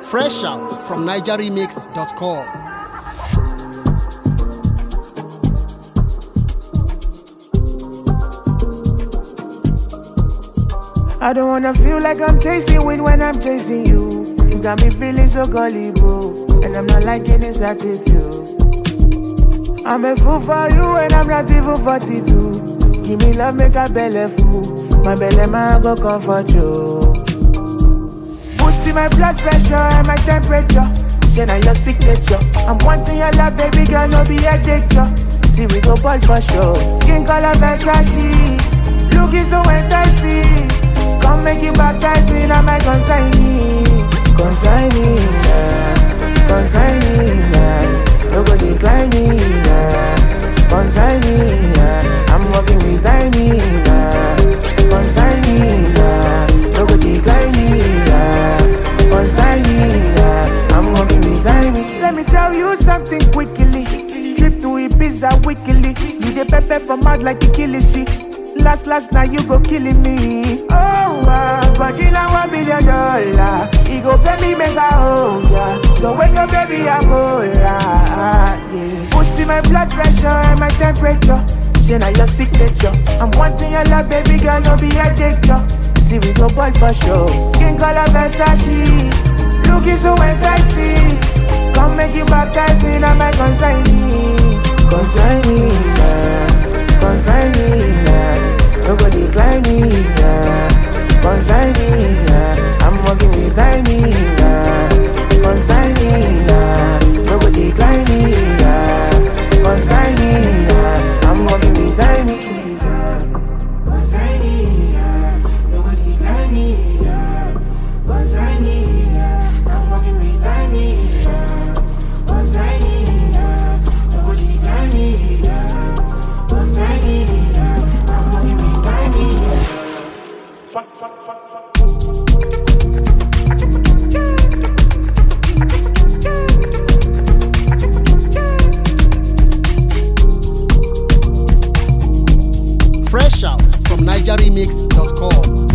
Fresh out from NigerRemix.com. I don't wanna feel like I'm chasing wind when I'm chasing you. You got me feeling so gullible, and I'm not liking this attitude. I'm a fool for you and I'm not even 42. Give me love, make a belly full. My belly man go comfort you. Boosting my blood pressure and my temperature. Then I your signature. I'm wanting your love, baby girl, no be addicted. See we go ball for sure. Skin color Versace, looking so enticing. Come make you baptize me, now my consignee. Consignee, consignee. No go decline me, consign me, I'm walking with Tiny, consign me, no go decline me, consign me, I'm walking with Tiny. Let me tell you something quickly. Trip to Ibiza weekly. You the pepper from out like you kill it. Last night you go killing me. Oh, but you know $1 billion. He go pay me make a home, yeah. So when your baby I go, yeah. Boosting my blood pressure and my temperature. Then I your signature. I'm wanting your love, baby girl, no be addicted. See we go ball for sure. Skin color Versace, looking so enticing. Come make you baptize me, now my consignee. Consignee, consignee. No go decline me, consign me, I'm walking with Tiny, consign me, no go decline me, consign me, I'm walking with Tiny, consign me, no go decline me, consign me, I'm walking with Tiny, consign me, no go decline me, consign me. Fresh out from NigerRemix.com.